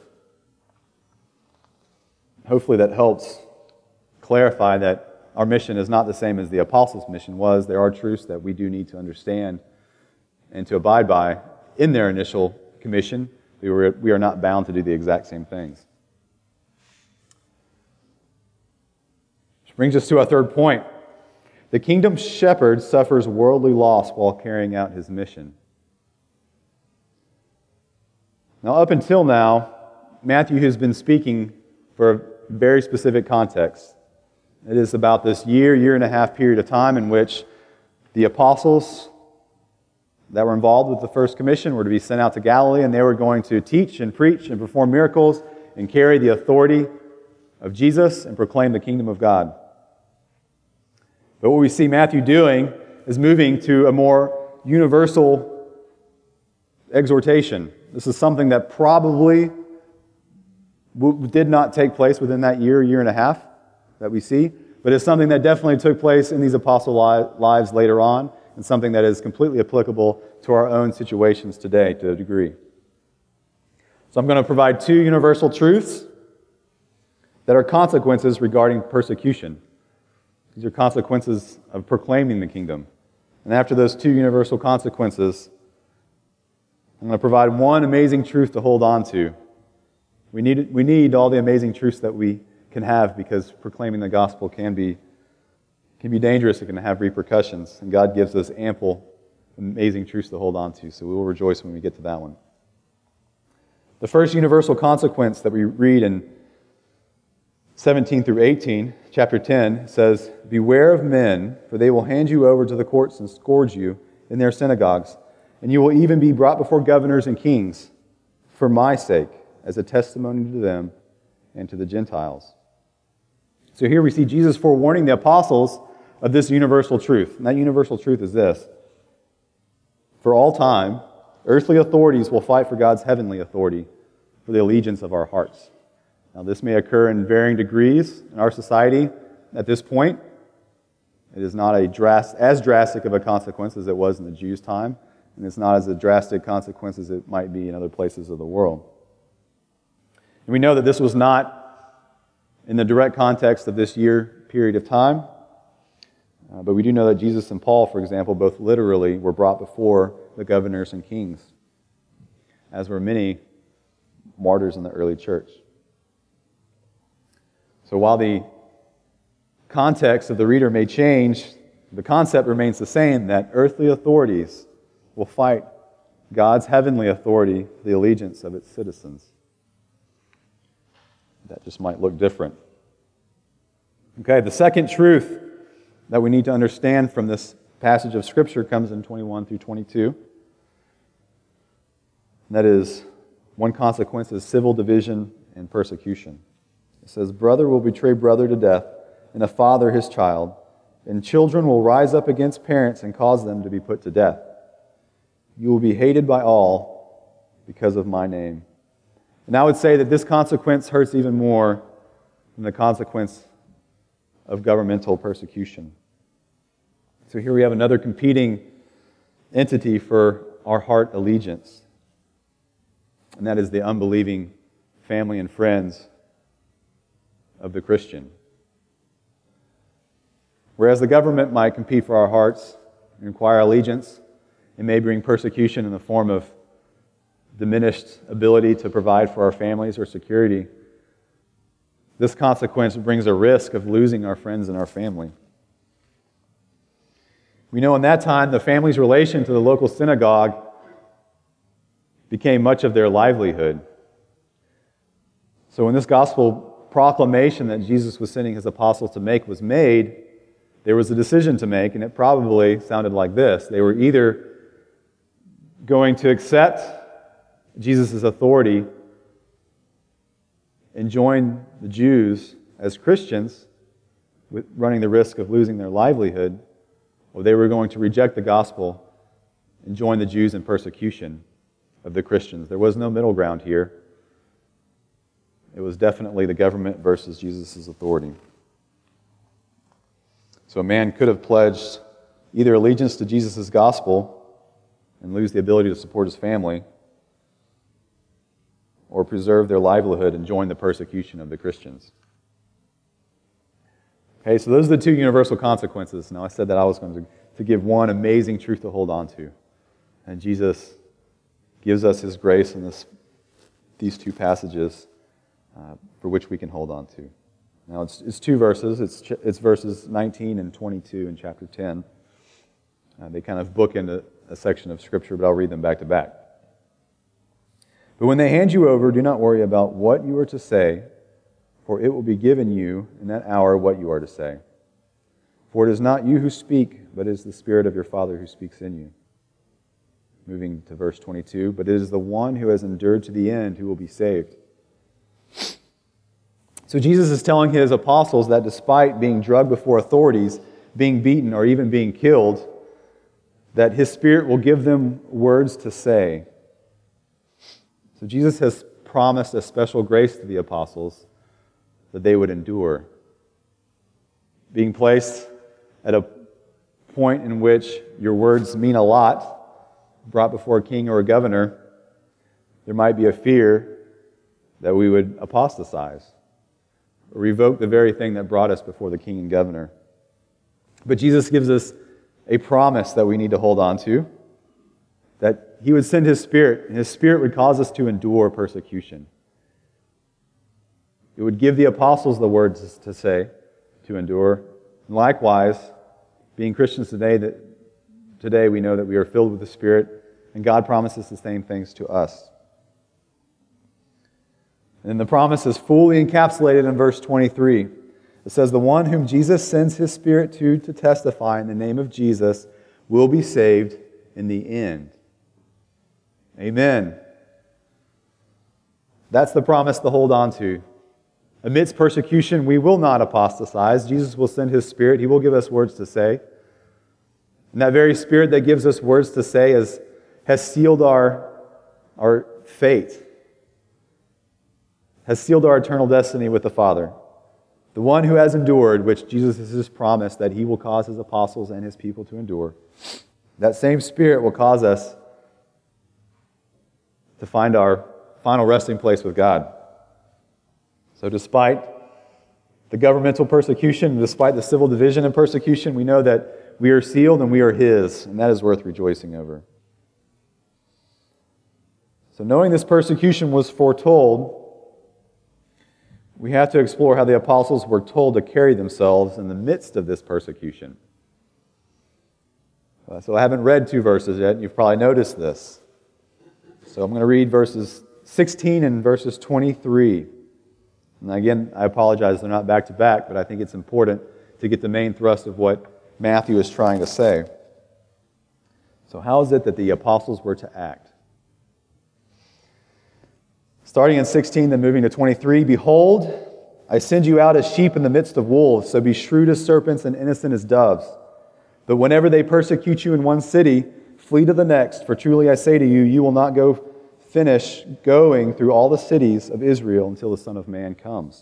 Hopefully that helps clarify that our mission is not the same as the apostles' mission was. There are truths that we do need to understand and to abide by in their initial commission. We are not bound to do the exact same things. Which brings us to our third point. The kingdom shepherd suffers worldly loss while carrying out his mission. Now, up until now, Matthew has been speaking for a very specific context. It is about this year and a half period of time in which the apostles that were involved with the first commission were to be sent out to Galilee, and they were going to teach and preach and perform miracles and carry the authority of Jesus and proclaim the kingdom of God. But what we see Matthew doing is moving to a more universal exhortation. This is something that probably did not take place within that year and a half that we see, but it's something that definitely took place in these apostle lives later on, and something that is completely applicable to our own situations today to a degree. So I'm going to provide two universal truths that are consequences regarding persecution. These are consequences of proclaiming the kingdom. And after those two universal consequences, I'm going to provide one amazing truth to hold on to. We need all the amazing truths that we can have, because proclaiming the gospel can be dangerous. It can have repercussions. And God gives us ample, amazing truths to hold on to. So we will rejoice when we get to that one. The first universal consequence that we read in 17 through 18, chapter 10, says, "Beware of men, for they will hand you over to the courts and scourge you in their synagogues, and you will even be brought before governors and kings for my sake, as a testimony to them and to the Gentiles." So here we see Jesus forewarning the apostles of this universal truth. And that universal truth is this: for all time, earthly authorities will fight for God's heavenly authority, for the allegiance of our hearts. Now, this may occur in varying degrees in our society at this point. It is not as drastic of a consequence as it was in the Jews' time, and it's not as a drastic consequence as it might be in other places of the world. And we know that this was not in the direct context of this year period of time, but we do know that Jesus and Paul, for example, both literally were brought before the governors and kings, as were many martyrs in the early church. So while the context of the reader may change, the concept remains the same, that earthly authorities will fight God's heavenly authority for the allegiance of its citizens. That just might look different. Okay, the second truth that we need to understand from this passage of Scripture comes in 21 through 22. And that is, one consequence is civil division and persecution. It says, "Brother will betray brother to death, and a father his child, and children will rise up against parents and cause them to be put to death. You will be hated by all because of my name." And I would say that this consequence hurts even more than the consequence of governmental persecution. So here we have another competing entity for our heart allegiance, and that is the unbelieving family and friends of the Christian. Whereas the government might compete for our hearts and require allegiance, it may bring persecution in the form of diminished ability to provide for our families or security. This consequence brings a risk of losing our friends and our family. We know in that time the family's relation to the local synagogue became much of their livelihood. So when this gospel proclamation that Jesus was sending his apostles to make was made, there was a decision to make, and it probably sounded like this. They were either going to accept Jesus' authority and join the Jews as Christians, with running the risk of losing their livelihood, or they were going to reject the gospel and join the Jews in persecution of the Christians. There was no middle ground here. It was definitely the government versus Jesus' authority. So a man could have pledged either allegiance to Jesus' gospel and lose the ability to support his family, or preserve their livelihood and join the persecution of the Christians. Okay, so those are the two universal consequences. Now, I said that I was going to give one amazing truth to hold on to. And Jesus gives us His grace in these two passages for which we can hold on to. Now, it's two verses. It's verses 19 and 22 in chapter 10. They kind of bookend a section of Scripture, but I'll read them back to back. But when they hand you over, do not worry about what you are to say, for it will be given you in that hour what you are to say. For it is not you who speak, but it is the Spirit of your Father who speaks in you. Moving to verse 22, but it is the one who has endured to the end who will be saved. So Jesus is telling His apostles that despite being drugged before authorities, being beaten, or even being killed, that His Spirit will give them words to say. So Jesus has promised a special grace to the apostles that they would endure. Being placed at a point in which your words mean a lot, brought before a king or a governor, there might be a fear that we would apostatize or revoke the very thing that brought us before the king and governor. But Jesus gives us a promise that we need to hold on to, that He would send His Spirit, and His Spirit would cause us to endure persecution. It would give the apostles the words to say, to endure. And likewise, being Christians today we know that we are filled with the Spirit, and God promises the same things to us. And the promise is fully encapsulated in verse 23. It says, the one whom Jesus sends His Spirit to testify in the name of Jesus will be saved in the end. Amen. That's the promise to hold on to. Amidst persecution, we will not apostatize. Jesus will send His Spirit. He will give us words to say. And that very Spirit that gives us words to say has sealed our fate, has sealed our eternal destiny with the Father. The one who has endured, which Jesus has promised that He will cause His apostles and His people to endure, that same Spirit will cause us to find our final resting place with God. So despite the governmental persecution, despite the civil division and persecution, we know that we are sealed and we are His, and that is worth rejoicing over. So knowing this persecution was foretold, we have to explore how the apostles were told to carry themselves in the midst of this persecution. So I haven't read two verses yet, and you've probably noticed this. So I'm going to read verses 16 and verses 23. And again, I apologize, they're not back to back, but I think it's important to get the main thrust of what Matthew is trying to say. So how is it that the apostles were to act? Starting in 16, then moving to 23, behold, I send you out as sheep in the midst of wolves, so be shrewd as serpents and innocent as doves. But whenever they persecute you in one city, flee to the next, for truly I say to you, you will not finish going through all the cities of Israel until the Son of Man comes.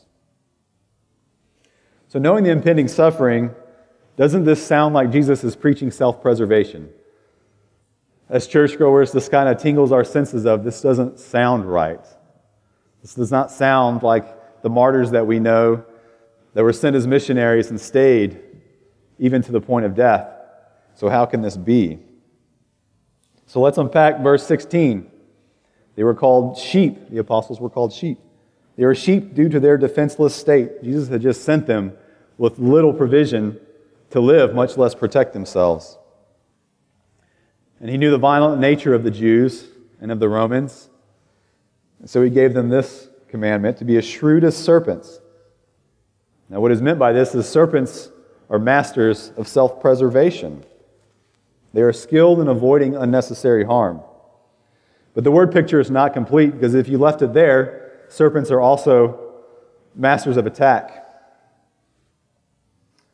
So knowing the impending suffering, doesn't this sound like Jesus is preaching self-preservation? As churchgoers, this kind of tingles our senses of, this doesn't sound right. This does not sound like the martyrs that we know that were sent as missionaries and stayed even to the point of death. So how can this be? So let's unpack verse 16. They were called sheep. The apostles were called sheep. They were sheep due to their defenseless state. Jesus had just sent them with little provision to live, much less protect themselves. And He knew the violent nature of the Jews and of the Romans. And so He gave them this commandment, to be as shrewd as serpents. Now what is meant by this is serpents are masters of self-preservation. They are skilled in avoiding unnecessary harm. But the word picture is not complete, because if you left it there, serpents are also masters of attack.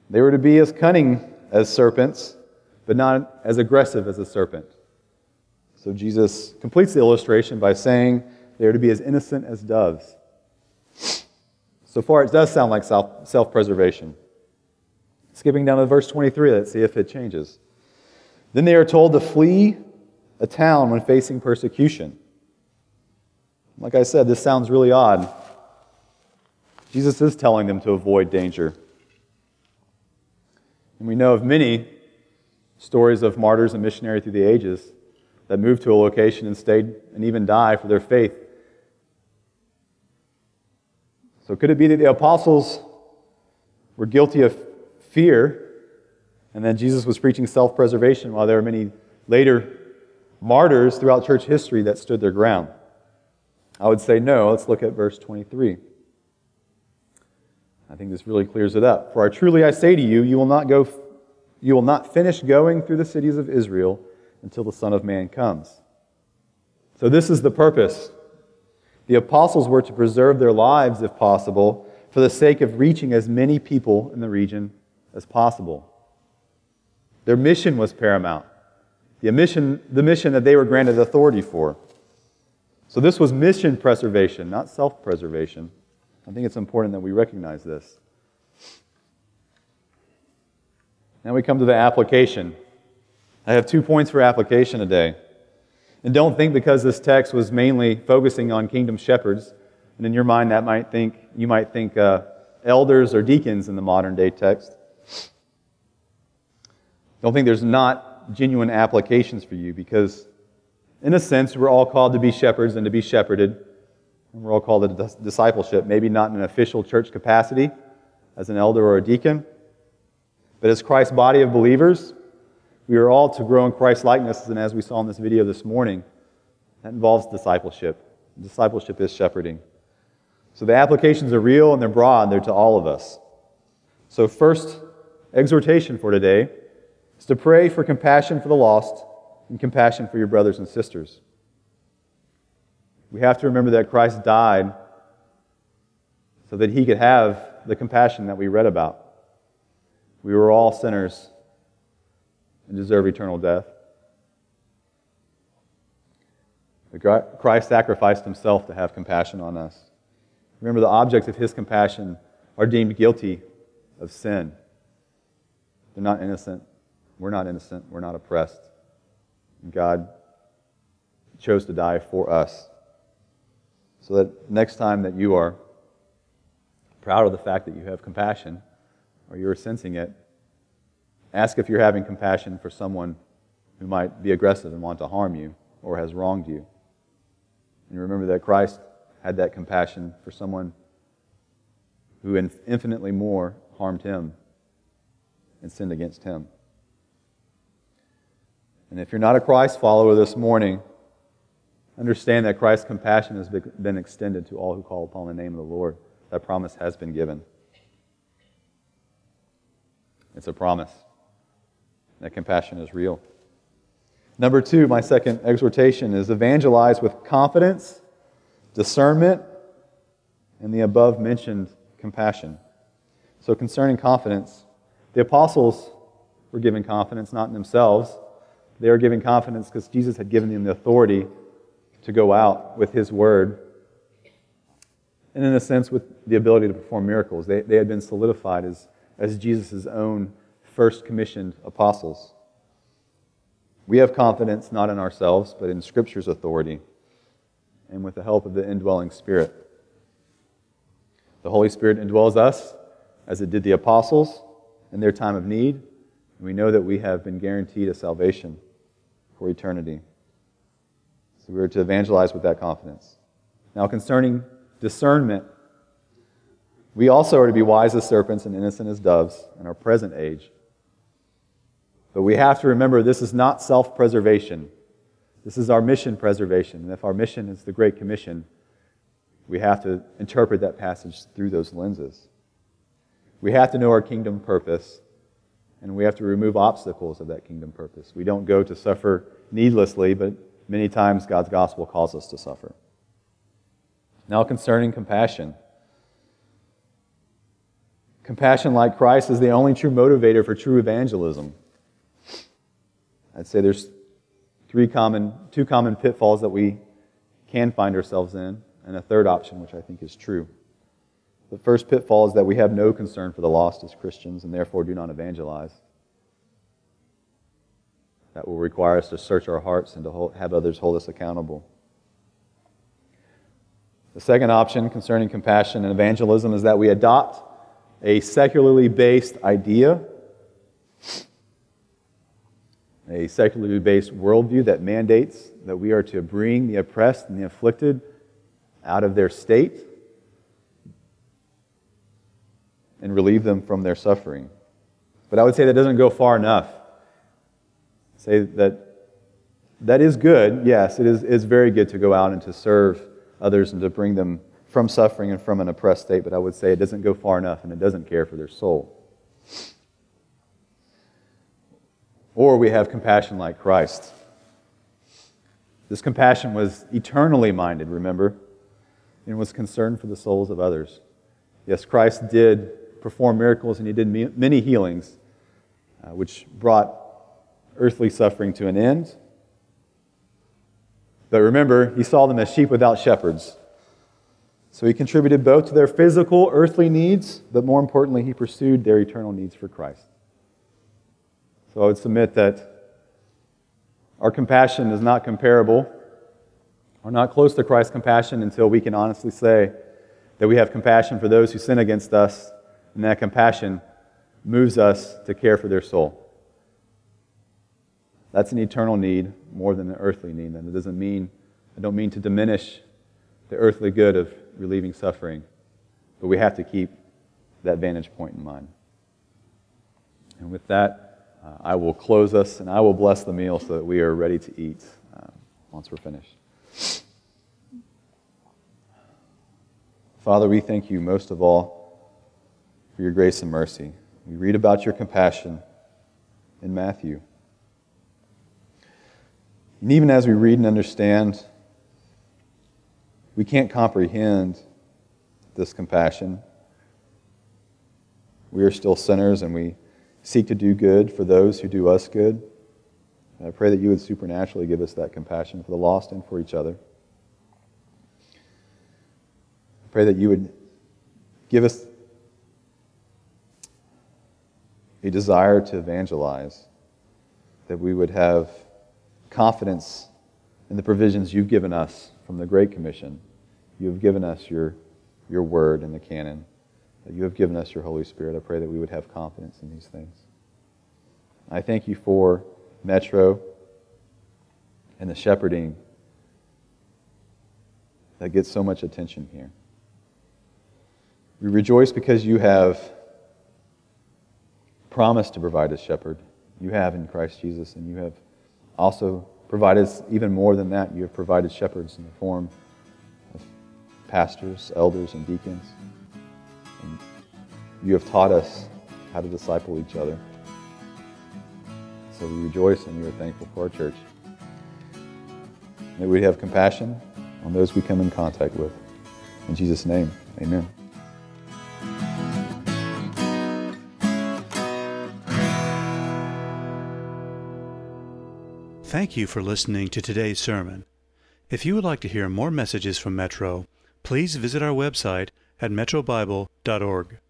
They were to be as cunning as serpents, but not as aggressive as a serpent. So Jesus completes the illustration by saying they are to be as innocent as doves. So far, it does sound like self-preservation. Skipping down to verse 23, let's see if it changes. Then they are told to flee a town when facing persecution. Like I said, this sounds really odd. Jesus is telling them to avoid danger. And we know of many stories of martyrs and missionaries through the ages that moved to a location and stayed and even died for their faith. So could it be that the apostles were guilty of fear, and then Jesus was preaching self-preservation while there were many later martyrs throughout church history that stood their ground? I would say no. Let's look at verse 23. I think this really clears it up. For truly I say to you, you will not finish going through the cities of Israel until the Son of Man comes. So this is the purpose. The apostles were to preserve their lives, if possible, for the sake of reaching as many people in the region as possible. Their mission was paramount. The mission that they were granted authority for. So this was mission preservation, not self-preservation. I think it's important that we recognize this. Now we come to the application. I have 2 points for application today. And don't think because this text was mainly focusing on kingdom shepherds, and in your mind you might think elders or deacons in the modern day text. Don't think there's not genuine applications for you, because in a sense we're all called to be shepherds and to be shepherded. And we're all called to discipleship, maybe not in an official church capacity as an elder or a deacon, but as Christ's body of believers, we are all to grow in Christ's likeness, and as we saw in this video this morning, that involves discipleship. Discipleship is shepherding. So the applications are real and they're broad, they're to all of us. So first exhortation for today is to pray for compassion for the lost and compassion for your brothers and sisters. We have to remember that Christ died so that He could have the compassion that we read about. We were all sinners and deserve eternal death. But Christ sacrificed Himself to have compassion on us. Remember, the objects of His compassion are deemed guilty of sin. They're not innocent. We're not innocent. We're not oppressed. And God chose to die for us. So that next time that you are proud of the fact that you have compassion, or you're sensing it, ask if you're having compassion for someone who might be aggressive and want to harm you or has wronged you. And remember that Christ had that compassion for someone who infinitely more harmed Him and sinned against Him. And if you're not a Christ follower this morning, understand that Christ's compassion has been extended to all who call upon the name of the Lord. That promise has been given. It's a promise. That compassion is real. Number 2, my second exhortation is evangelize with confidence, discernment, and the above mentioned compassion. So concerning confidence, the apostles were given confidence not in themselves. They were given confidence because Jesus had given them the authority to go out with His word, and in a sense with the ability to perform miracles. They had been solidified as Jesus' own first commissioned apostles. We have confidence not in ourselves, but in Scripture's authority and with the help of the indwelling Spirit. The Holy Spirit indwells us as it did the apostles in their time of need, and we know that we have been guaranteed a salvation for eternity. So we are to evangelize with that confidence. Now concerning discernment, we also are to be wise as serpents and innocent as doves in our present age. But we have to remember this is not self-preservation. This is our mission preservation. And if our mission is the Great Commission, we have to interpret that passage through those lenses. We have to know our kingdom purpose, and we have to remove obstacles of that kingdom purpose. We don't go to suffer needlessly, but many times God's gospel calls us to suffer. Now concerning compassion. compassion like Christ is the only true motivator for true evangelism. I'd say there's two common pitfalls that we can find ourselves in, and a third option, which I think is true. The first pitfall is that we have no concern for the lost as Christians and therefore do not evangelize. That will require us to search our hearts and to have others hold us accountable. The second option concerning compassion and evangelism is that we adopt a secularly based idea, a secularly based worldview that mandates that we are to bring the oppressed and the afflicted out of their state and relieve them from their suffering. But I would say that doesn't go far enough. Say that is good. Yes, it is very good to go out and to serve others and to bring them from suffering and from an oppressed state, but I would say it doesn't go far enough and it doesn't care for their soul. Or we have compassion like Christ. This compassion was eternally minded, remember, and was concerned for the souls of others. Yes, Christ did perform miracles and He did many healings, which brought earthly suffering to an end. But remember, He saw them as sheep without shepherds. So He contributed both to their physical, earthly needs, but more importantly, He pursued their eternal needs for Christ. So I would submit that our compassion is not comparable or not close to Christ's compassion until we can honestly say that we have compassion for those who sin against us, and that compassion moves us to care for their soul. That's an eternal need more than an earthly need. And I don't mean to diminish the earthly good of relieving suffering, but we have to keep that vantage point in mind. And with that, I will close us and I will bless the meal so that we are ready to eat once we're finished. Father, we thank You most of all for Your grace and mercy. We read about Your compassion in Matthew. And even as we read and understand, we can't comprehend this compassion. We are still sinners and we seek to do good for those who do us good. And I pray that You would supernaturally give us that compassion for the lost and for each other. I pray that You would give us a desire to evangelize, that we would have confidence in the provisions You've given us from the Great Commission. You have given us Your Word in the canon. That You have given us Your Holy Spirit. I pray that we would have confidence in these things. I thank You for Metro and the shepherding that gets so much attention here. We rejoice because You have promised to provide a shepherd. You have in Christ Jesus, and You have also provided us even more than that. You have provided shepherds in the form of pastors, elders, and deacons. And You have taught us how to disciple each other. So we rejoice and we are thankful for our church. May we have compassion on those we come in contact with. In Jesus' name, amen. Thank you for listening to today's sermon. If you would like to hear more messages from Metro, please visit our website at metrobible.org.